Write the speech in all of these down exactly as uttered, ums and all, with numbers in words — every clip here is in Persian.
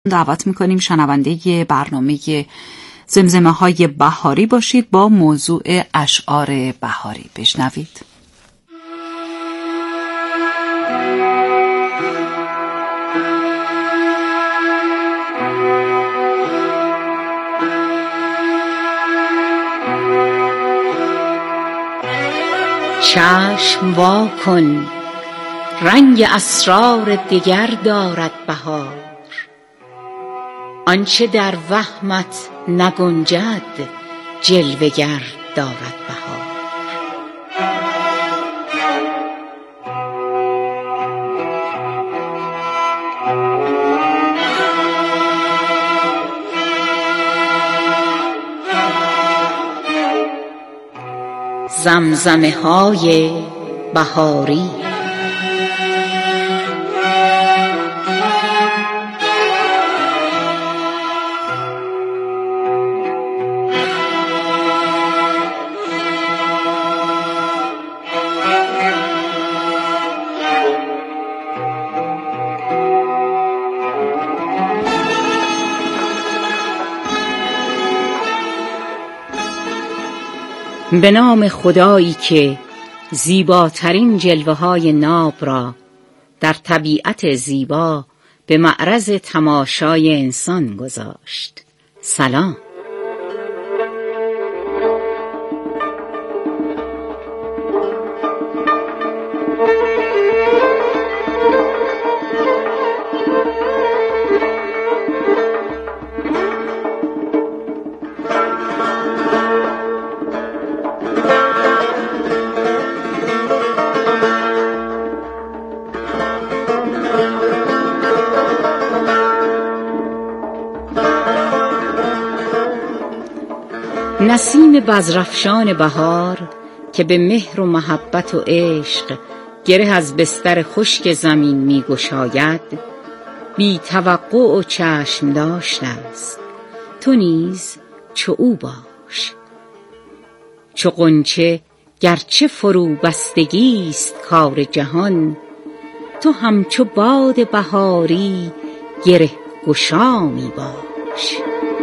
دعوت میکنیم شنونده برنامه زمزمه های بهاری باشید با موضوع اشعار بهاری. بشنوید. چشم وا کن، رنگ اسرار دگر دارد بهار. آنچه در وهمت نگنجد جلوه گر دارد بهار. زمزمه های بهاری. به نام خدایی که زیباترین جلوه های ناب را در طبیعت زیبا به معرض تماشای انسان گذاشت. سلام. نسیم بزرافشان بهار که به مهر و محبت و عشق گره از بستر خشک زمین می گشاید، بی توقع و چشم داشته است. تو نیز چو او باش. چو غنچه گرچه فرو بستگی است کار جهان، تو همچو باد بهاری گره گشا می باش.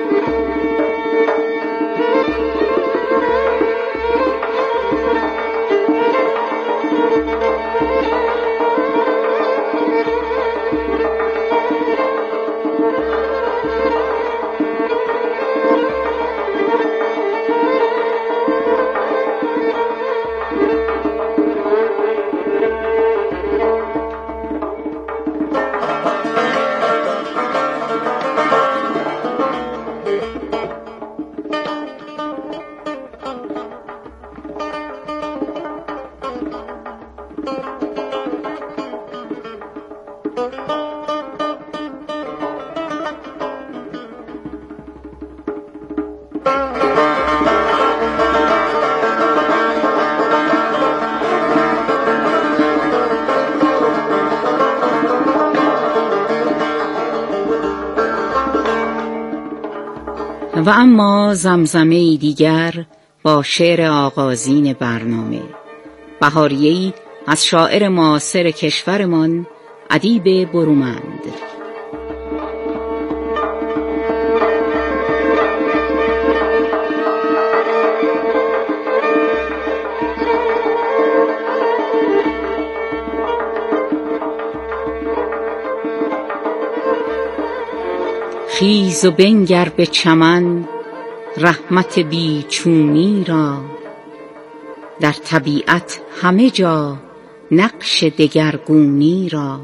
و اما زمزمه دیگر با شعر آغازین برنامه، بهاریه‌ای از شاعر معاصر کشورمان ادیب برومند. خیز و بنگر به چمن رحمت بیچونی را، در طبیعت همه جا نقش دگرگونی را.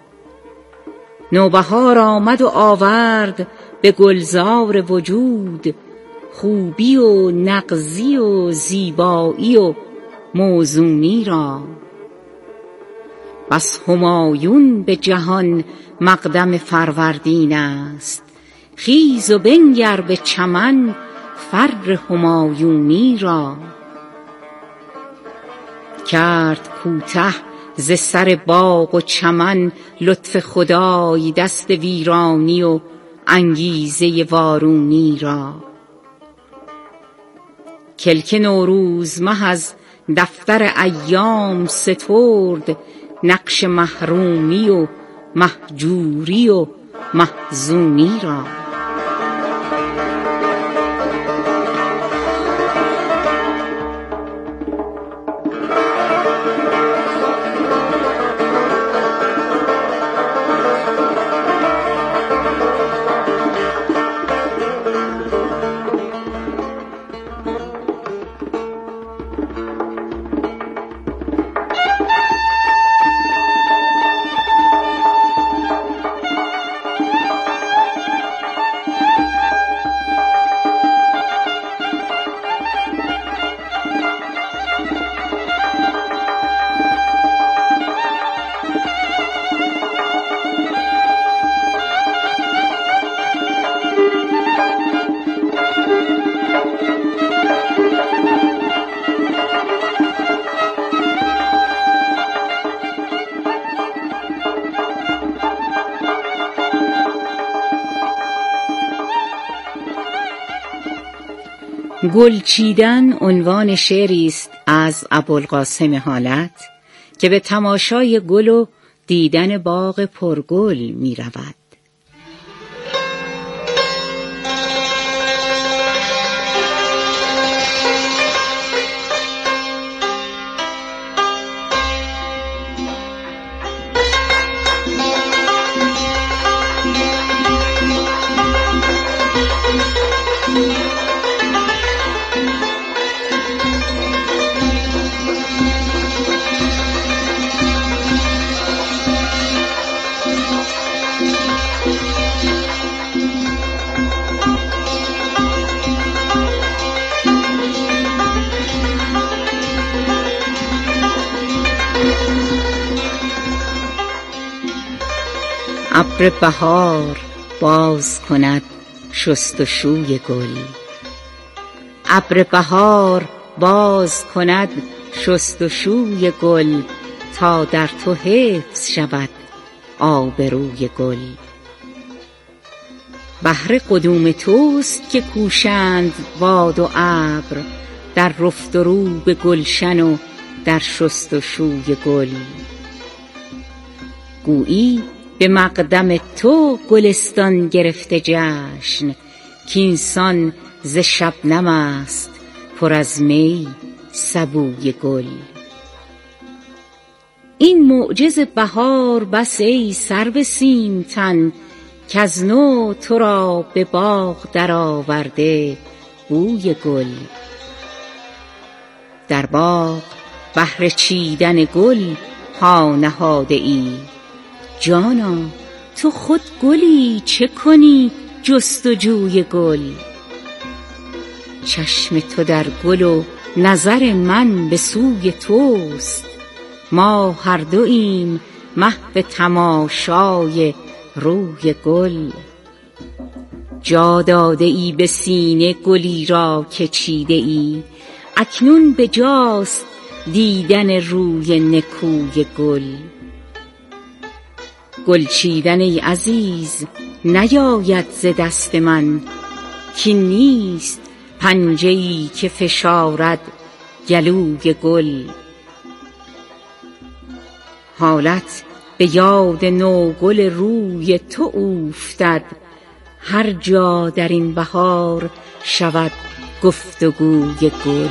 نوبهار آمد و آورد به گلزار وجود، خوبی و نغزی و زیبایی و موزونی را. بس همایون به جهان مقدم فروردین است، خیز و بنگر به چمن فر همایونی را. کرد کوته ز سر باغ و چمن لطف خدای دست ویرانی و انگیزه وارونی را. کلک نوروز مه از دفتر ایام سترد، نقش محرومی و مهجوری و محزونی را. گل چیدن عنوان شعری است از ابوالقاسم حالت که به تماشای گل و دیدن باغ پرگل می رود. ابر بهار باز کند شستشوی گل، ابر بهار باز کند شستشوی گل، تا در تو حفظ شود آبروی گل. بهر قدوم توست که کوشند باد و ابر، در رفت و رو به گلشن و در شستشوی گل. گویی به مقدم تو گلستان گرفته جشن، کینسان ز شبنم است پر از می سبوی گل. این معجز بهار بس ای سرو سیم تن، کز نو تو را به باغ در آورده بوی گل. در باغ بهر چیدن گل پا نهاده ای، جانا تو خود گلی چه کنی جستجوی گل. چشم تو در گل و نظر من به سوی توست، ما هر دوییم محو تماشای روی گل. جا داده ای به سینه گلی را که چیده ای، اکنون به جاست دیدن روی نکوی گل. گل چیدن ای عزیز نیاید ز دست من، کین نیست پنجه ای که فشارد گلوی گل. حالت به یاد نوگل روی تو اوفتد، هر جا در این بهار شود گفتگوی گل.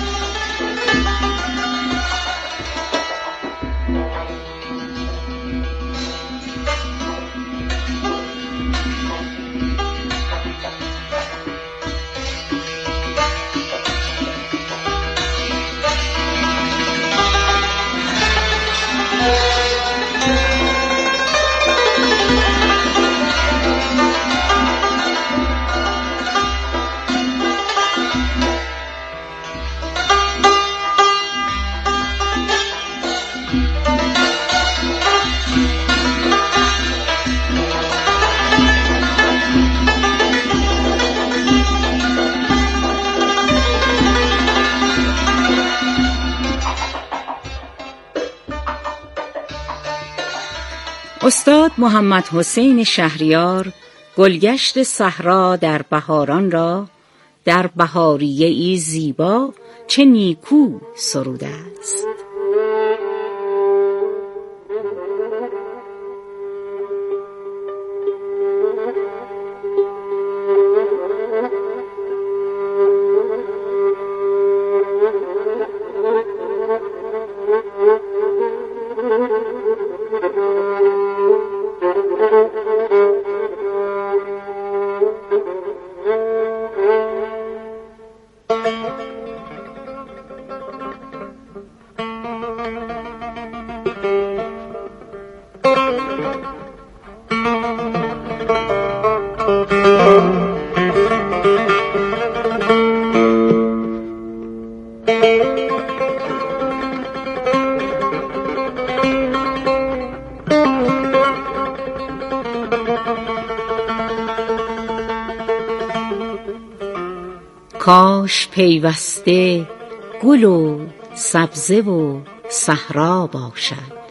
استاد محمد حسین شهریار گلگشت صحرا در بهاران را در بهاریه ای زیبا چه نیکو سروده است. کاش پیوسته گل و سبزه و صحرا باشد،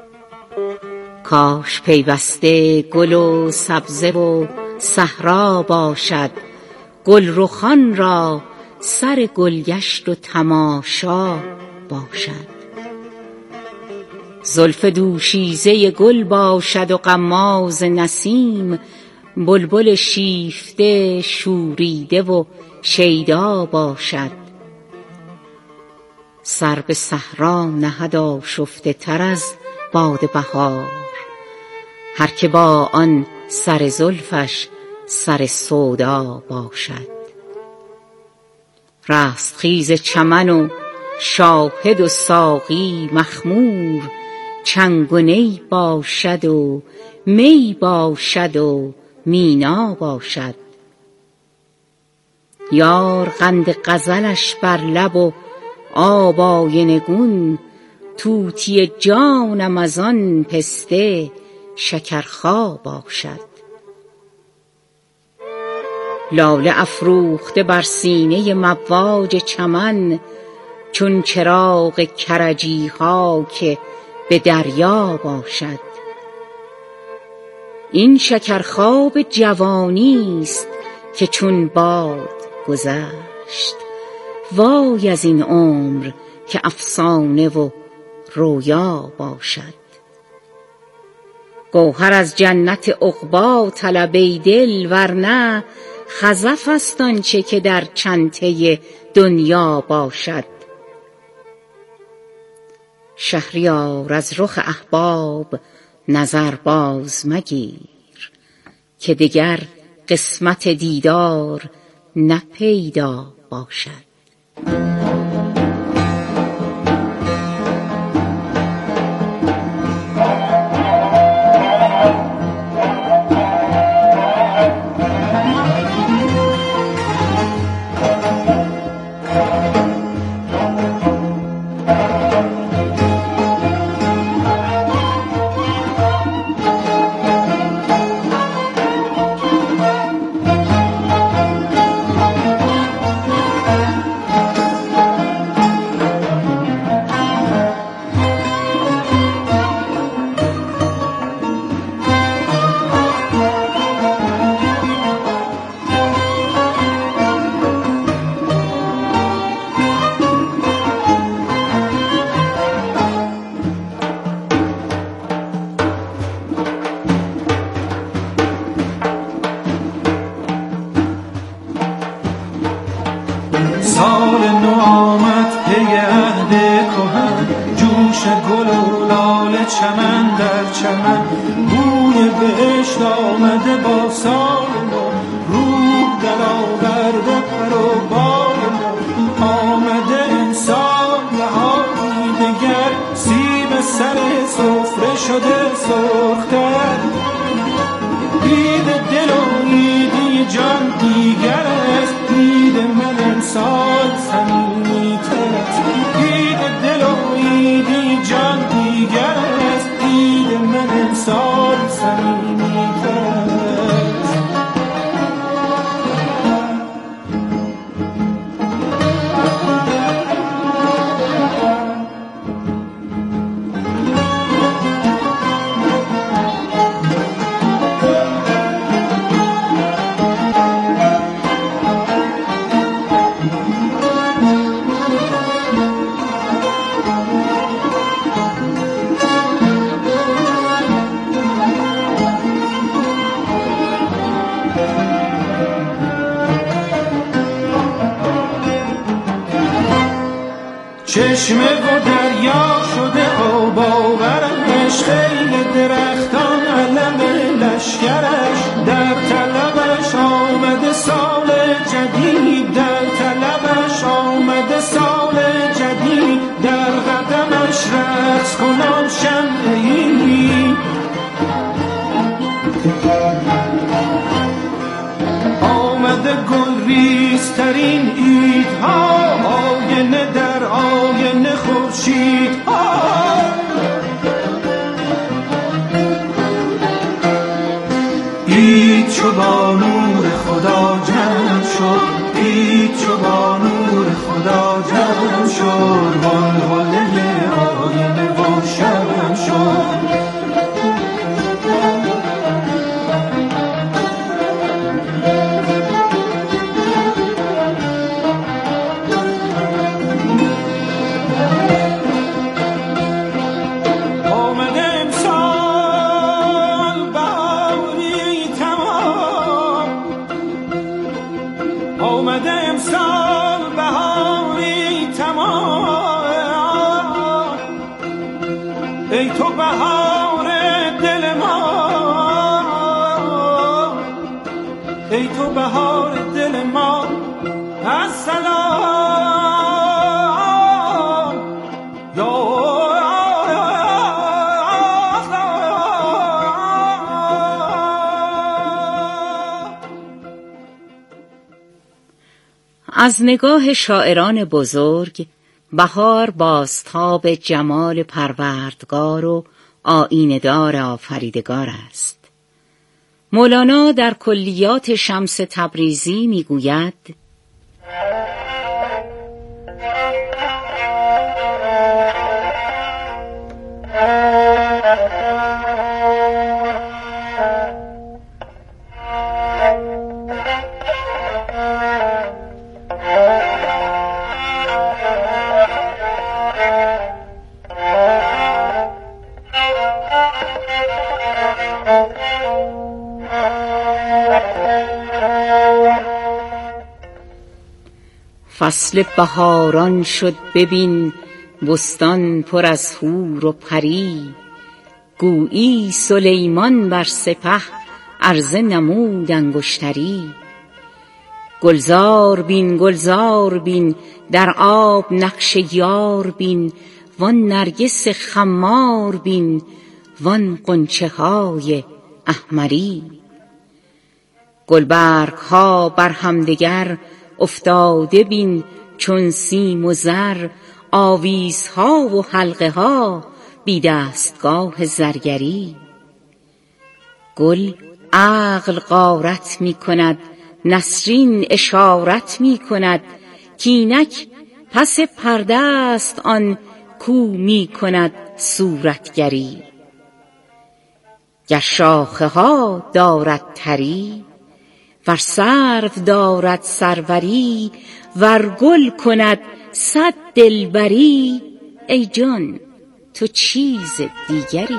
کاش پیوسته گل و سبزه و صحرا باشد، گل رخان را سر گلگشت و تماشا باشد. زلف دوشیزه گل باشد و غماز نسیم، بلبل شیفته شوریده و شیدا باشد. سر به صحرا نهد آشفته تر از باد بهار، هر که با آن سر زلفش سر سودا باشد. رستخیز چمن و شاهد و ساقی مخمور، چنگ و نی باشد و می باشد و مینا باشد. یار قند غزلش بر لب و آب آینه گون، طوطی جانم از آن پسته شکرخا باشد. لاله افروخته بر سینه مواج چمن، چون چراغ کرجی ها که به دریا باشد. این شکرخواب جوانی است که چون باد گذشت، وای از این عمر که افسانه و رویا باشد. گوهر از جنت عقبی طلب ای دل، ورنه خزف است آنچه که در چنته دنیا باشد. شهریار از رخ احباب نظر باز مگیر، که دگر قسمت دیدار نه پیدا باشد. سال نو آمد پی عهد کهن، جوش گل و لاله چمن در چمن، بوی بهشت آمده با سال نو، روح دل آورده پر و بال نو. آمده انسان نهادی دگر، سیب سر سفره شده سرختر، دید دل و ایدی جان دیگر است، دید من انسان صمیمی تر است، دید دل و ایدی جان دیگر است، دید من انسان صمیمی تر است. چشمه و دریا شده آب آورش، خیل درختان علم لشکرش، در طلبش آمده سال جدید، در طلبش آمده سال جدید، در قدمش رقص کنان شمعی، آمده گل ریزترین عیدها، آینه در آینه خورشیدها، عید چو با نور خدا جمع شد، عید چو با آمده امسال بهاری تمام، ای تو بهار دل ما، ای تو بهار دل ما. السلام از نگاه شاعران بزرگ بهار بازتاب جمال پروردگار و آیینه‌دار آفریدگار است. مولانا در کلیات شمس تبریزی میگوید: فصل بهاران شد ببین بستان پر از حور و پری، گویی سلیمان بر سپه عرضه نمود انگشتری. گلزار بین گلزار بین در آب نقش یار بین، وان نرگس خمار بین وان غنچه های احمری. گلبرگ ها بر همدگر افتاده بین چون سیم و زر، آویزها و حلقه ها بی دستگاه زرگری. گل عقل غارت می کند نسرین اشارت می کند، کینک پس پرده است آن کو می کند صورتگری. گر شاخه ها دارد تری ور سرو دارد سروری، ور گل کند صد دلبری، ای جان تو چیز دیگری.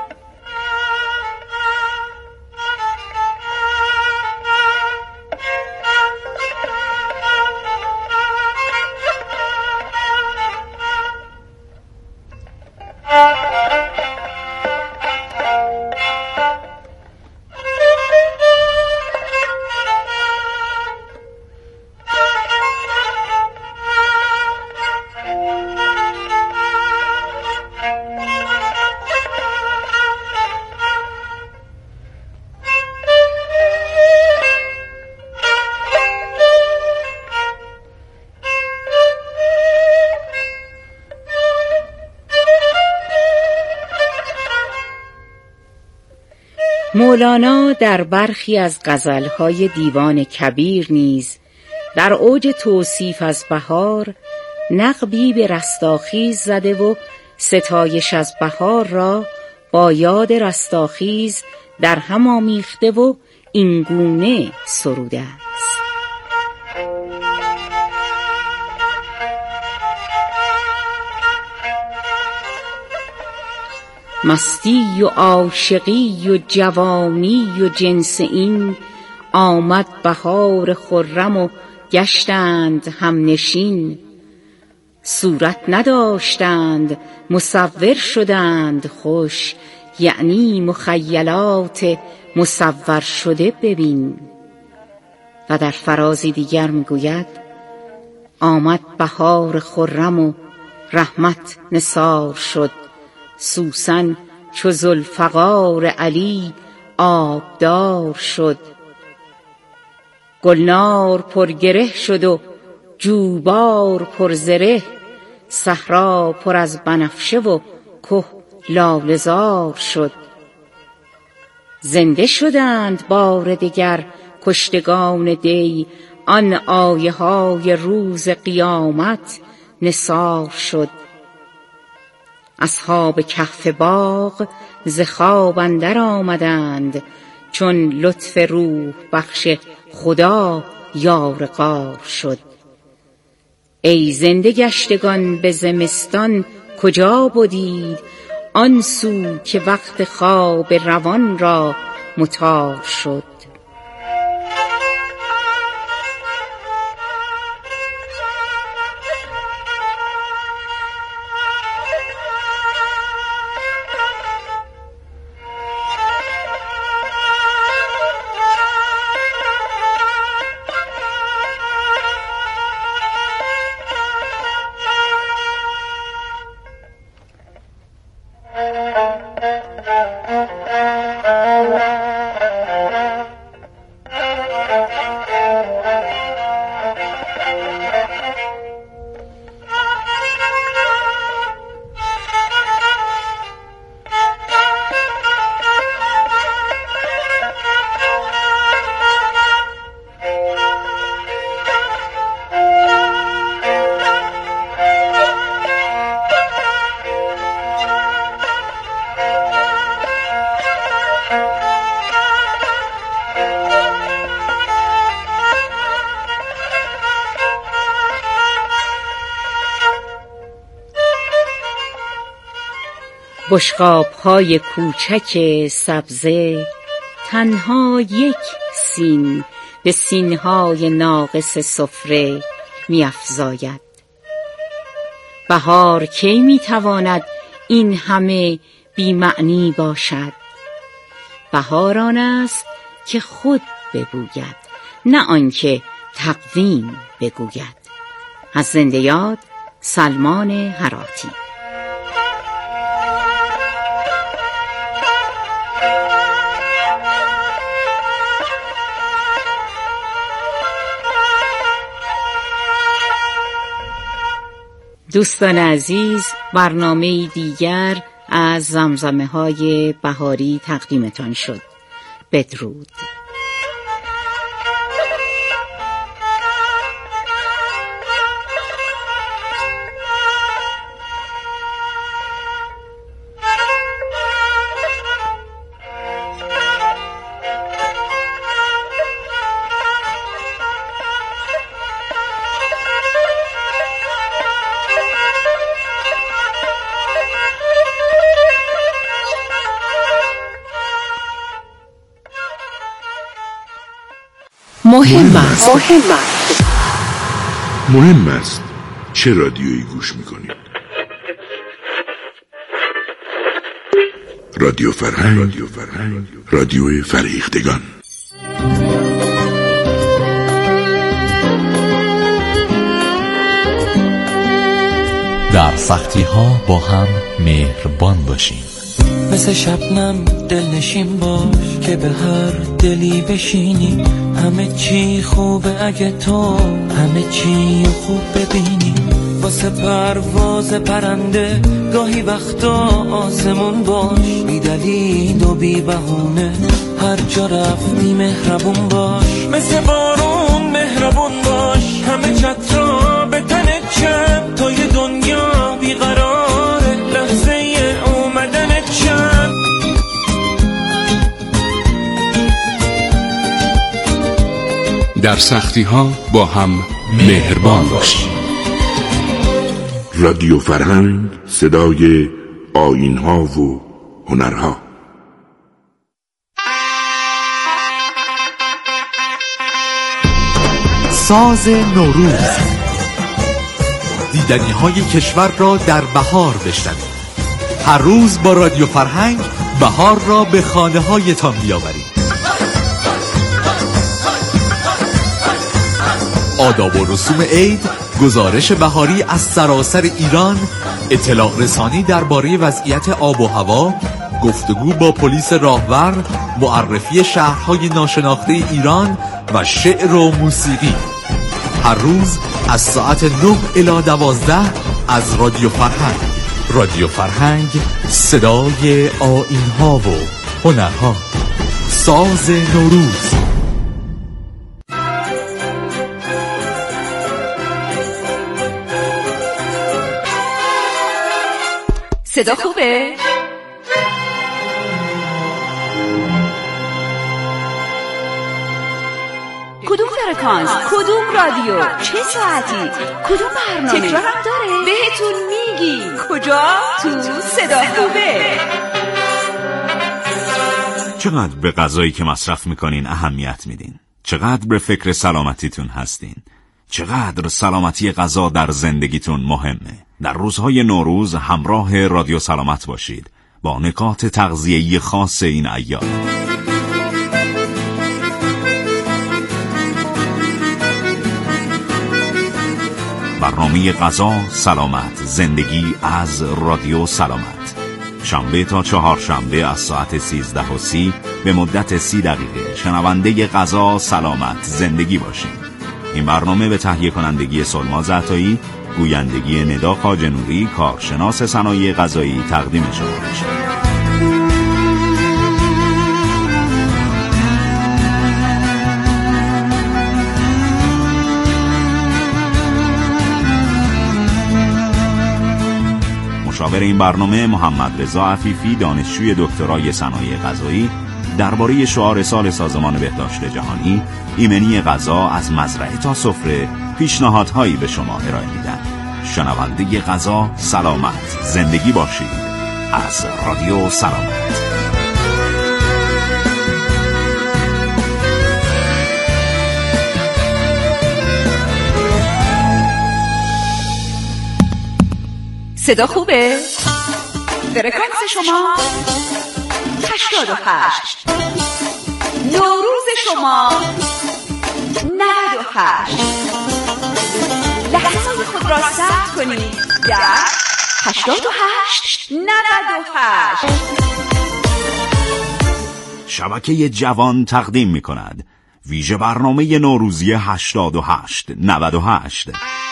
مولانا در برخی از غزلهای دیوان کبیر نیز در اوج توصیف از بهار نقبی به رستاخیز زده و ستایش از بهار را با یاد رستاخیز در هم آمیخته و اینگونه سروده است: مستی و عاشقی و جوانی و جنس این، آمد بهار خرم و گشتند همنشین. صورت نداشتند مصور شدند خوش، یعنی مخیلات مصور شده ببین. و در فرازی دیگر میگوید: آمد بهار خرم و رحمت نثار شد، سوسن چو ذوالفقار علی آبدار شد. گلنار پر گره شد و جوبار پر زره، صحرا پر از بنفشه و که لاله زار شد. زنده شدند بار دگر کشتگان دی، آن آیه های روز قیامت نثار شد. اصحاب کهف باغ ز خواب اندر آمدند، چون لطف روح بخش خدا یار غار شد. ای زنده گشتگان به زمستان کجا بدید، آن سو که وقت خواب روان را مطار شد. بشقاب‌های کوچک سبزه تنها یک سین به سینهای ناقص سفره می‌افزاید. بهار کی می‌تواند این همه بی‌معنی باشد؟ بهار آن است که خود بگوید، نه آنکه تقویم بگوید. از زنده یاد سلمان هراتی. دوستان عزیز، برنامه دیگر از زمزمه های بهاری تقدیمتان شد. بدرود. مهم است. مهم است. مهم است چه رادیویی گوش میکنید؟ رادیو فرهنگ، رادیو فرهنگ، رادیو فرهیختگان. در سختی ها با هم مهربان باشیم. مثل شبنم دلنشین باش که به هر دلی بشینی. همه چی خوبه اگه تو همه چی خوب ببینی. واسه پرواز پرنده گاهی وقتا آسمون باش. بی دلیل و بی بهونه هر جا رفتی مهربون باش. مثل بارون مهربون باش. همه چترا به تنت چند تا یه دنیا بیقراره. لحظه اومدنت چند. در سختی ها با هم مهربان باشیم. رادیو فرهنگ، صدای آیین ها و هنرها. ساز نوروز، دیدنی های کشور را در بهار بشنوید. هر روز با رادیو فرهنگ بهار را به خانه هایتان بیاورید. آداب و رسوم عید، گزارش بهاری از سراسر ایران، اطلاع رسانی درباره وضعیت آب و هوا، گفتگو با پلیس راهور، معرفی شهرهای ناشناخته ایران و شعر و موسیقی. هر روز از ساعت نه الی دوازده از رادیو فرهنگ. رادیو فرهنگ، صدای آیین‌ها و هنرها. ساز نوروز. صدا خوبه؟ کدوم فرکانس؟ کدوم رادیو؟ چه ساعتی؟ کدوم برنامه؟ تکرار هم داره؟ بهتون میگی کجا؟ تو صدا خوبه. چقدر به غذایی که مصرف میکنین اهمیت میدین؟ چقدر به فکر سلامتیتون هستین؟ چقدر سلامتی غذا در زندگیتون مهمه؟ در روزهای نوروز همراه رادیو سلامت باشید با نکات تغذیه‌ای خاص این ایام. برنامه غذا سلامت زندگی از رادیو سلامت، شنبه تا چهارشنبه از ساعت سیزده و سی به مدت سی دقیقه شنونده غذا سلامت زندگی باشین. این برنامه به تهیه کنندگی سلما زعتایی، گویندگی ندا خواجه‌نوری، کارشناس صنایع غذایی تقدیم شما میشه. مشاور این برنامه محمد رضا عفیفی، دانشجوی دکترای صنایع غذایی، درباره شعار سال سازمان بهداشت جهانی ایمنی غذا از مزرعه تا سفره پیشنهادهایی به شما ارائه میدن. شنونده غذا سلامت زندگی باشید از رادیو سلامت. صدا خوبه؟ فرکانس شما هشتاد و هشت، نوروز شما نود و هشت. لحظه خود را ثبت کنید در هشتاد و هشت نود و هشت. شبکه جوان تقدیم می کند ویژه برنامه نوروزی هشتاد و هشت نود و هشت.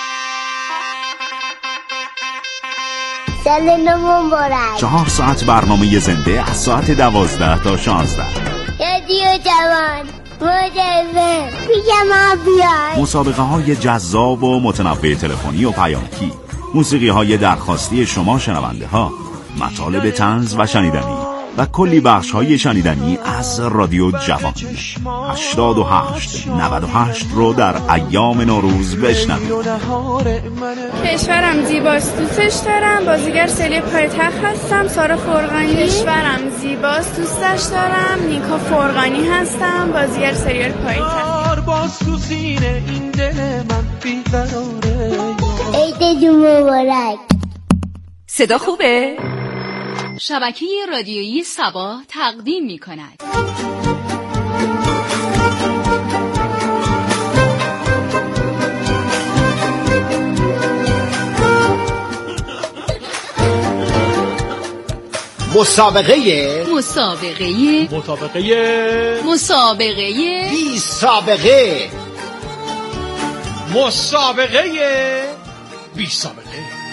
سال نو مبارک. چهار ساعت برنامه زنده از ساعت دوازده تا شانزده. رادیو جوان مجوز پیشما بیای. مسابقه های جذاب و متنوع تلفنی و پیامکی، موسیقی های درخواستی شما شنونده ها، مطالب طنز و شنیدنی و کلی بخش های شنیدنی از رادیو جوان. هشتاد و هشت نود و هشت رو در ایام نوروز بشنوید. کشورم زیباست دوستش دارم، بازیگر سری پایتخت هستم، سارا فرقانی. کشورم زیباست دوستش دارم، نیکا فرقانی هستم، بازیگر سریال پایتخت. باز تو سینه این دل من بیقراره. عید مبارک. صدا خوبه؟ شبکه رادیویی سبا تقدیم می کند. مسابقه مسابقه مسابقه مسابقه بی سابقه مسابقه بی سابقه.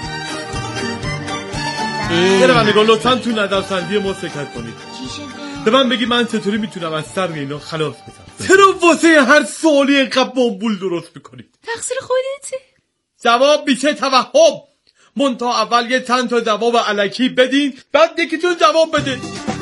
یه روندگان لطفاً تو نظرسنجی ما شرکت کنید. به من بگی من چطوری میتونم از سر اینا خلاص بشم. چرا واسه هر سوالی اینقدر بامبول درست میکنید؟ تقصیر خودته. جواب میشه توهم. منتها اول یه چند تا جواب الکی بدین، بعد یکیتون جواب بده.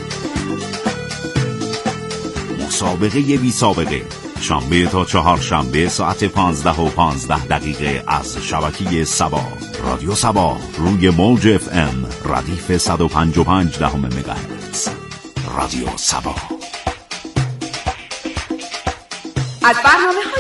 مسابقه بی سابقه شنبه تا چهار شنبه ساعت پانزده و پانزده دقیقه از شبکه سبا، رادیو سبا، روی موج اف ام ردیف صد و پنج و پنج دهم مگاهرتز. رادیو سبا. از برنامه های